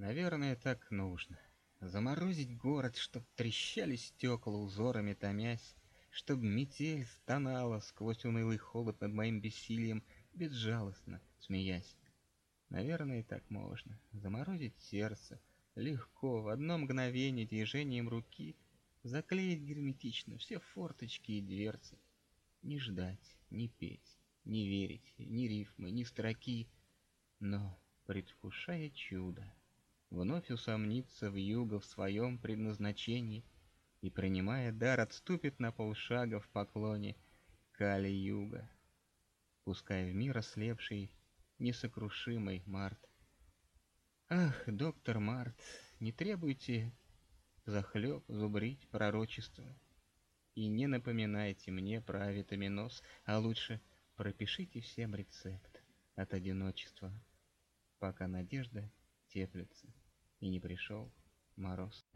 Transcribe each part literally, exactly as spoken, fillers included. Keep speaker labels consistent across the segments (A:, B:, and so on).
A: Наверное, так нужно. Заморозить город, чтоб трещали стекла узорами томясь, чтоб метель стонала сквозь унылый холод над моим бессилием, безжалостно смеясь. Наверное, так можно. Заморозить сердце легко, в одно мгновение движением руки, заклеить герметично все форточки и дверцы. Не ждать, не петь, не верить, ни рифмы, ни строки, но, предвкушая чудо, вновь усомниться вьюга в своем предназначении и, принимая дар, отступит на полшага в поклоне Кали-юга, пускай в мир ослепший несокрушимый Март. Ах, доктор Март, не требуйте захлеб зубрить пророчество, и не напоминайте мне про авитаминоз, а лучше пропишите всем рецепт от одиночества, пока надежда теплится и не пришел мороз.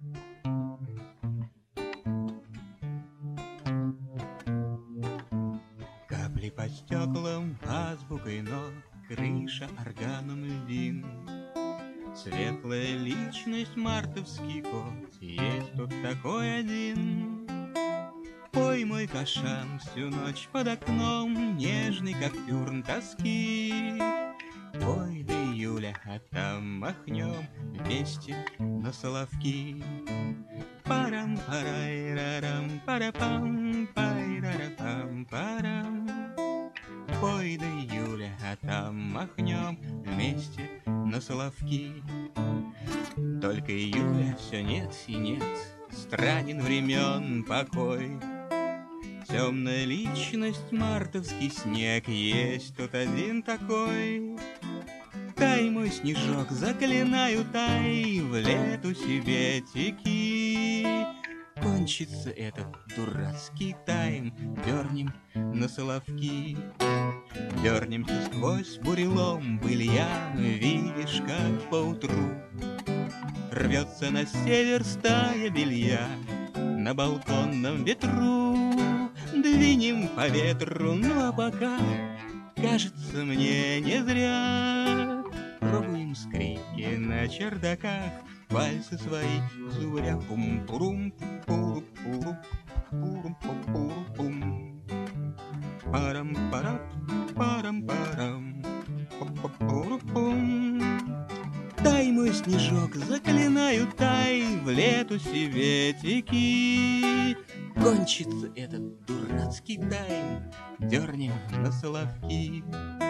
A: Капли по стеклам азбукой нот, крыша органом льдин. Светлая личность, мартовский кот, есть тут такой один. Пой, мой кашан, всю ночь под окном, нежный, как пюрн тоски. Пой до июля, а там махнем вместе на соловки. Парам-парай-рарам, парапам, пай-рарапам, парам. Пой до июля, а там махнем вместе на соловки. Только июля все нет и нет, странен времен покой. Темная личность, мартовский снег, есть тут один такой. Тай, мой снежок, заклинаю, тай, в лету себе теки. Кончится этот дурацкий тайм, дернем на соловки. Дернемся сквозь бурелом былья, видишь, как поутру рвется на север стая белья на балконном ветру. Двинем по ветру, ну а пока, кажется мне, не зря пробуем скрипки на чердаках, пальцы свои зубря. Пум-пурум, пуру-пуру, пурум-пуру-пум. Парам-парам, парам-парам, пу-пу-пуру-пум. Тай, мой снежок, заклинаю, тай, в лету себе теки. Кончится этот дурацкий тайм, дернем на соловки.